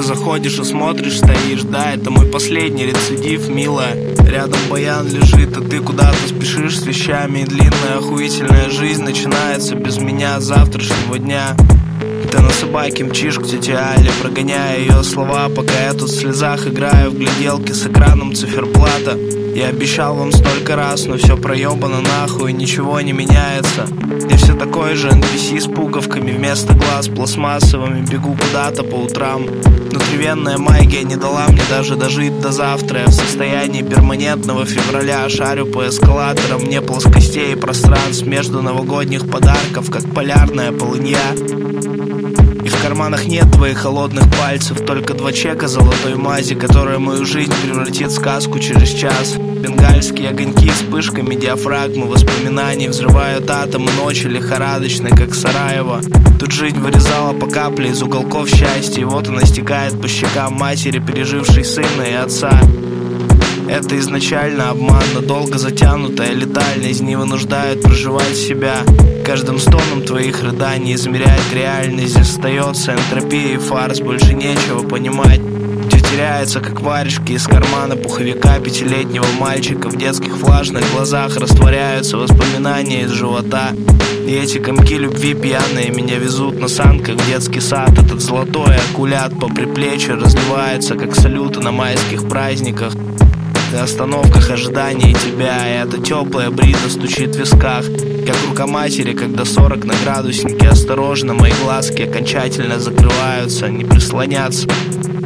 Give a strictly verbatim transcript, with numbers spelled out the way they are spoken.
ты заходишь и смотришь, стоишь. Да, это мой последний рецидив, милая. Рядом баян лежит, а ты куда-то спешишь с вещами. И длинная охуительная жизнь начинается без меня с завтрашнего дня. Ты на собаке мчишь к тете Але, прогоняя ее слова, пока я тут в слезах играю в гляделки с экраном циферблата. Я обещал вам столько раз, но все проебано нахуй, ничего не меняется. Я все такой же эн пи си с пуговками вместо глаз пластмассовыми. Бегу куда-то по утрам. Внутривенная магия не дала мне даже дожить до завтра. Я в состоянии перманентного февраля шарю по эскалаторам. Мне плоскостей и пространств между новогодних подарков, как полярная полынья. И в карманах нет твоих холодных пальцев, только два чека золотой мази, которая мою жизнь превратит в сказку через час. Бенгальские огоньки вспышками диафрагмы воспоминаний взрывают атомы ночи лихорадочной, как Сараево. Тут жизнь вырезала по капле из уголков счастья, и вот она стекает по щекам матери, пережившей сына и отца. Это изначально обман, надолго затянутая летальность не вынуждает проживать себя. Каждым стоном твоих рыданий измеряет реальность. Здесь остается энтропия и фарс, больше нечего понимать. Все теряется, как варежки из кармана пуховика пятилетнего мальчика. В детских влажных глазах растворяются воспоминания из живота. И эти комки любви пьяные меня везут на санках в детский сад. Этот золотой окулят по приплечью разливается, как салюты на майских праздниках. На остановках ожидания тебя, и эта теплая брида стучит в висках, как рука матери, когда сорок на градуснике. Осторожно, мои глазки окончательно закрываются, не прислоняться.